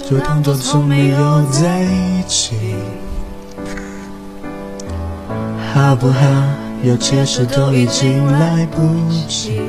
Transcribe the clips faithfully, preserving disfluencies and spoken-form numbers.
就当作从没有在一起，好不好？有些事都已经来不及。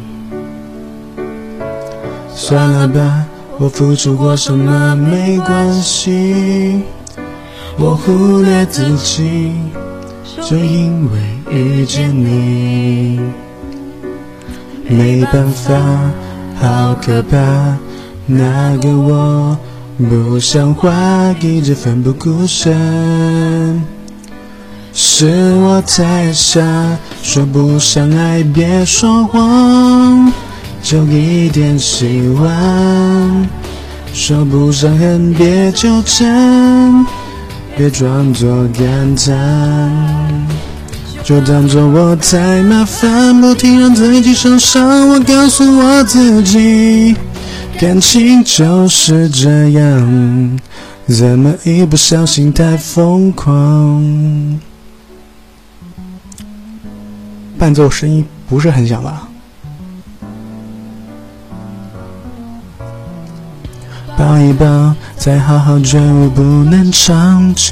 算了吧，我付出过什么没关系，我忽略自己，就因为遇见你。没办法，好可怕，那个我不像话，一直奋不顾身。是我太傻，说不上爱别说谎，就一点喜欢。说不上恨别纠缠，别装作感叹，就当作我太麻烦，不停让自己受伤。我告诉我自己，感情就是这样，怎么一不小心太疯狂。伴奏声音不是很响吧？抱一抱，再好好觉悟不能长久，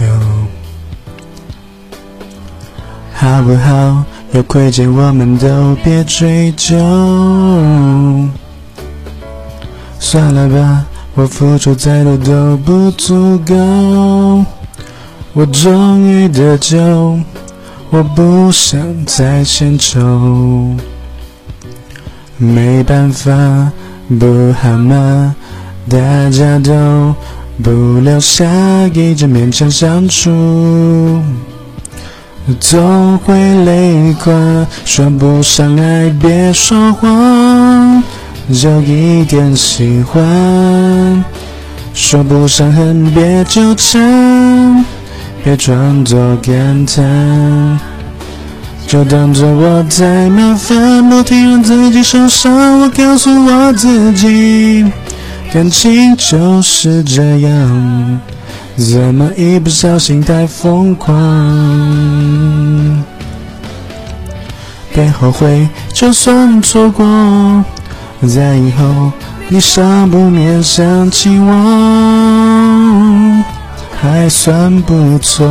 好不好？有亏欠我们都别追究。算了吧，我付出再多都不足够。我终于得救，我不想再献丑。没办法，不好吗？大家都不留下，一直勉强相处，总会累垮。说不上爱别说谎，就一点喜欢。说不上恨别纠缠，别装作感叹，就当作我太麻烦，不停让自己受伤。我告诉我自己，感情就是这样，怎么一不小心太疯狂。别后悔，就算错过，在以后你少不免想起我，还算不错。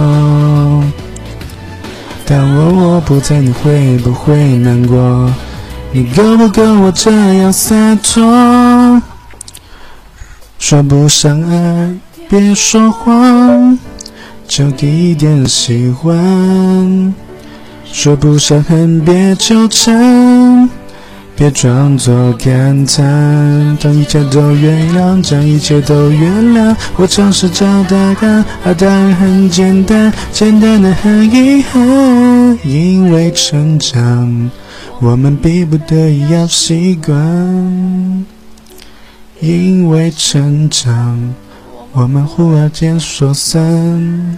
当我我不在，你会不会难过？你够不够我这样洒脱？说不上爱别说谎，就一点喜欢。说不上恨别纠缠，别装作感叹，将一切都原谅，将一切都原谅。我尝试找答案，而答案很简单，简单的很遗憾。因为成长，我们逼不得已要习惯。因为成长，我们忽而间说散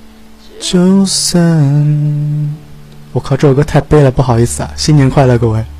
就散。我靠，这首歌太悲了，不好意思啊！新年快乐，各位。